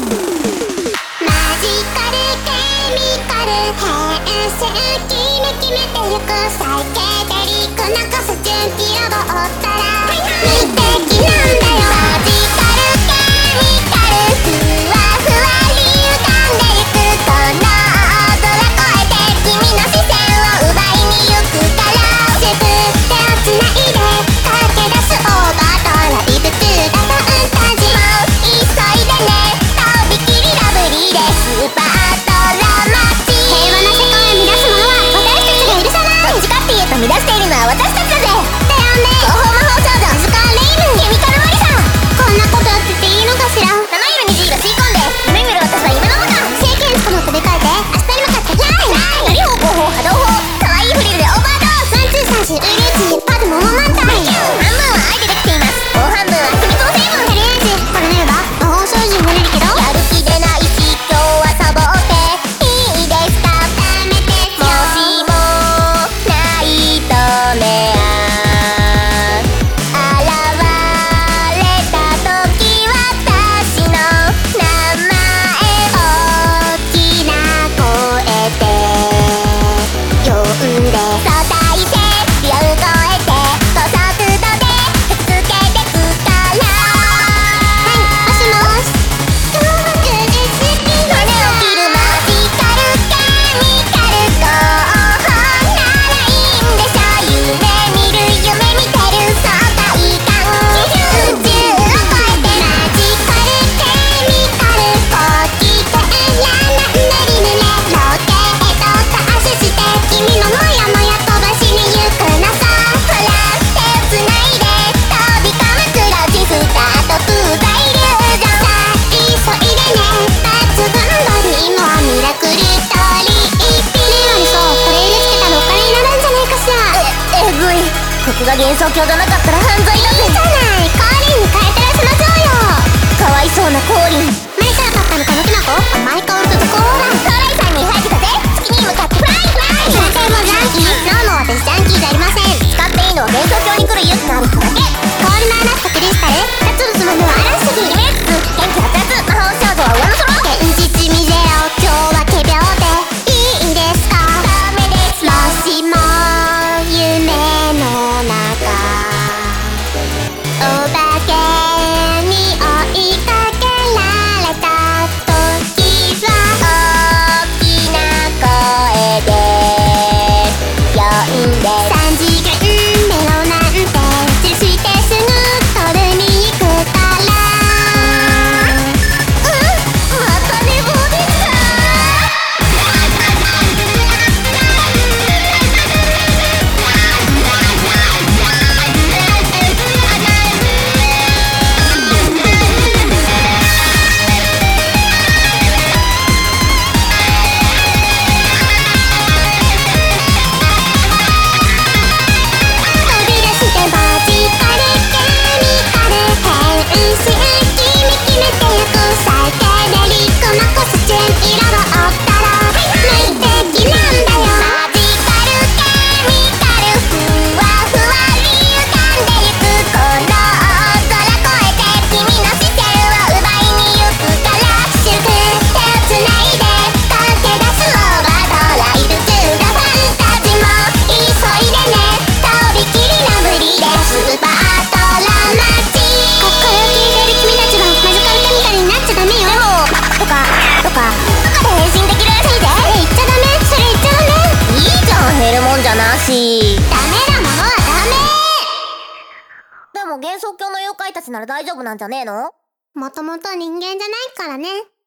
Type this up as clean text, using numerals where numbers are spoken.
決めてゆくサイケデリックなコスチュームピロボったら無敵なんだよ。マジカルケミカルふわふわに浮かんでゆくこの大空越えて君の視線を奪いに行くからすぐ手をつないで駆け出すオーバードライブ中だファンタジーもう急いでねとびきりラブリーでスーパードラマチック平和な世界を乱すものはどっちかっていうと乱しているのは私たちだぜ。って呼んで東方魔法少女スカーレイムケミカルマリさん、こんなことやってていいのかしら。七色に G が吸い込んで夢見る私は夢の中聖剣つくの飛び替えて明日に向かってフライより方向法波動法かわいいフリルでオーバードース1234ウリーチパズモモマンタイ半分は愛でできています。もう半分は秘密の成分。とりあえずこれ見れば魔法少女になれるけどやる気出ないし今日はサボっていいですか。ダメですよ。もしもここが幻想郷じゃなかったら犯罪だぜ。いいじゃない、コーリンに変えてらしましょうよ。かわいそうなコーリン。前から買ったのこのきなこマイカウントとコーラトライさんに入ってたぜ。月に向かってフライフライ。先生もジャンキー。ノーも私ジャンキーじゃありません。使っていいのは幻想郷に来る勇気のある人だけ。氷の穴とクリスタル2つのつまみは嵐すぎるメッツ元気熱々魔法少女は上の空現実未ゼロ今日は仮病でいいですか。ダメです。もしも夢の中お化けに追いかけられた時は大きな声で呼んで3次元メロなんて散してすぐ取りに行くからまた寝坊でした。ダメなものはダメ。でも幻想郷の妖怪たちなら大丈夫なんじゃねえの。もともと人間じゃないからね。